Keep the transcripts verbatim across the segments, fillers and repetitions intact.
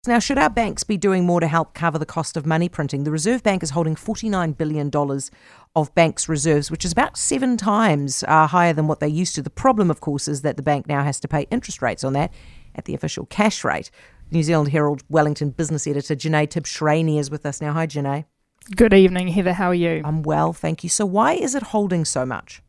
Now, should our banks be doing more to help cover the cost of money printing? The Reserve Bank is holding forty-nine billion dollars of banks' reserves, which is about seven times uh, higher than what they used to. The problem, of course, is that the bank now has to pay interest rates on that at the official cash rate. New Zealand Herald Wellington business editor Jenée Tibshraeny is with us now. Hi, Jenée. Good evening, Heather. How are you? I'm well, thank you. So why is it holding so much?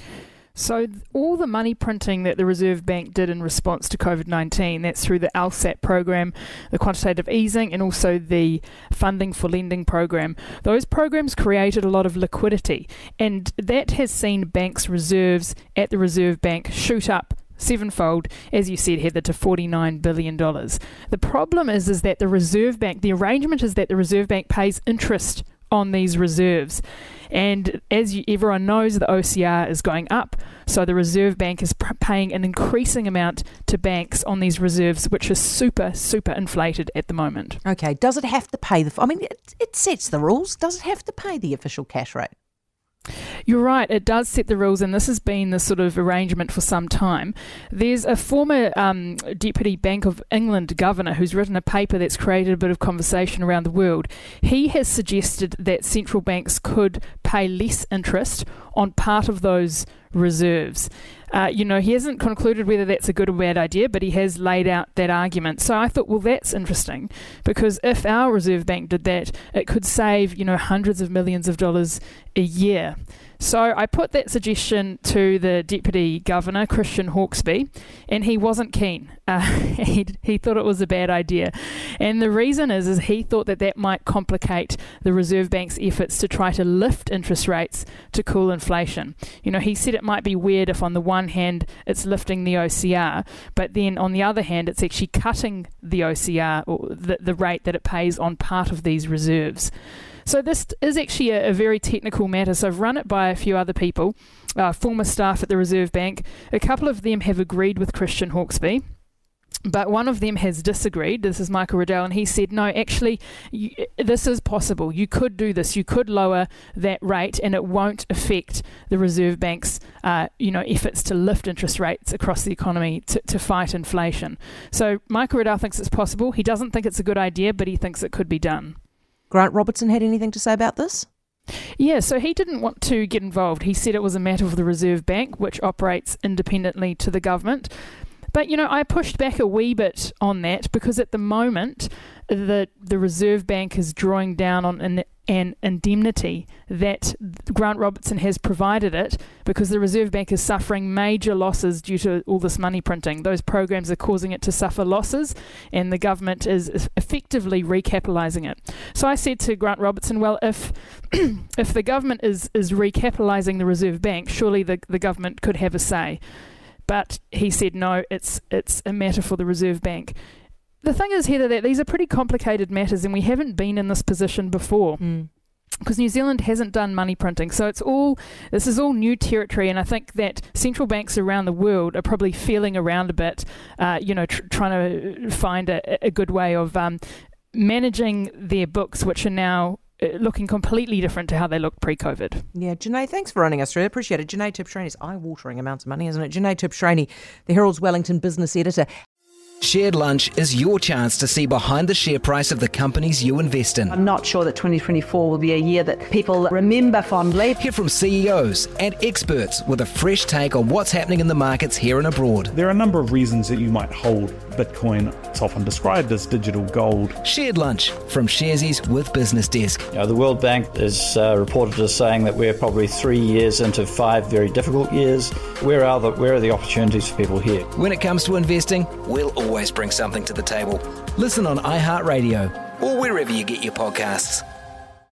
So all the money printing that the Reserve Bank did in response to COVID nineteen, that's through the LSAT program, the quantitative easing, and also the funding for lending program, those programs created a lot of liquidity, and that has seen banks' reserves at the Reserve Bank shoot up sevenfold, as you said, Heather, to forty-nine billion dollars. The problem is, is that the Reserve Bank, the arrangement is that the Reserve Bank pays interest on these reserves. And as you, everyone knows, the O C R is going up, so the Reserve Bank is pr- paying an increasing amount to banks on these reserves, which is super, super inflated at the moment. Okay, does it have to pay the... I mean, it, it sets the rules. Does it have to pay the official cash rate? You're right, it does set the rules, and this has been the sort of arrangement for some time. There's a former um, Deputy Bank of England governor who's written a paper that's created a bit of conversation around the world. He has suggested that central banks could pay less interest on part of those reserves. Uh, you know, he hasn't concluded whether that's a good or bad idea, but he has laid out that argument. So I thought, well, that's interesting, because if our Reserve Bank did that, it could save, you know, hundreds of millions of dollars a year. So I put that suggestion to the Deputy Governor, Christian Hawkesby, and he wasn't keen. Uh, he, he thought it was a bad idea. And the reason is, is he thought that that might complicate the Reserve Bank's efforts to try to lift interest rates to cool inflation. You know, he said it might be weird if on the one hand it's lifting the O C R, but then on the other hand it's actually cutting the O C R, or the, the rate that it pays on part of these reserves. So this is actually a, a very technical matter. So I've run it by a few other people, uh, former staff at the Reserve Bank. A couple of them have agreed with Christian Hawkesby, but one of them has disagreed. This is Michael Riddell, and he said, no, actually, you, this is possible. You could do this. You could lower that rate, and it won't affect the Reserve Bank's uh, you know, efforts to lift interest rates across the economy to, to fight inflation. So Michael Riddell thinks it's possible. He doesn't think it's a good idea, but he thinks it could be done. Grant Robertson had anything to say about this? Yeah, so he didn't want to get involved. He said it was a matter for the Reserve Bank, which operates independently to the government. But, you know, I pushed back a wee bit on that, because at the moment the the Reserve Bank is drawing down on an, an indemnity that Grant Robertson has provided it, because the Reserve Bank is suffering major losses due to all this money printing. Those programs are causing it to suffer losses, and the government is effectively recapitalising it. So I said to Grant Robertson, well, if if the government is, is recapitalising the Reserve Bank, surely the, the government could have a say. But he said, no, it's it's a matter for the Reserve Bank. The thing is, Heather, that these are pretty complicated matters, and we haven't been in this position before. Mm. Because New Zealand hasn't done money printing. So it's all, this is all new territory, and I think that central banks around the world are probably feeling around a bit, uh, you know, tr- trying to find a, a good way of um, managing their books, which are now looking completely different to how they looked pre-COVID. Yeah, Jenée, thanks for running us through it. Appreciate it. Jenée Tibshraeny is eye-watering amounts of money, isn't it? Jenée Tibshraeny, the Herald's Wellington business editor. Shared Lunch is your chance to see behind the share price of the companies you invest in. I'm not sure that twenty twenty-four will be a year that people remember fondly. Hear from C E Os and experts with a fresh take on what's happening in the markets here and abroad. There are a number of reasons that you might hold Bitcoin. It's often described as digital gold. Shared Lunch from Sharesies with Business Desk. You know, the World Bank is uh, reported as saying that we're probably three years into five very difficult years. Where are the where are the opportunities for people here? When it comes to investing, we'll always bring something to the table. Listen on iHeartRadio or wherever you get your podcasts.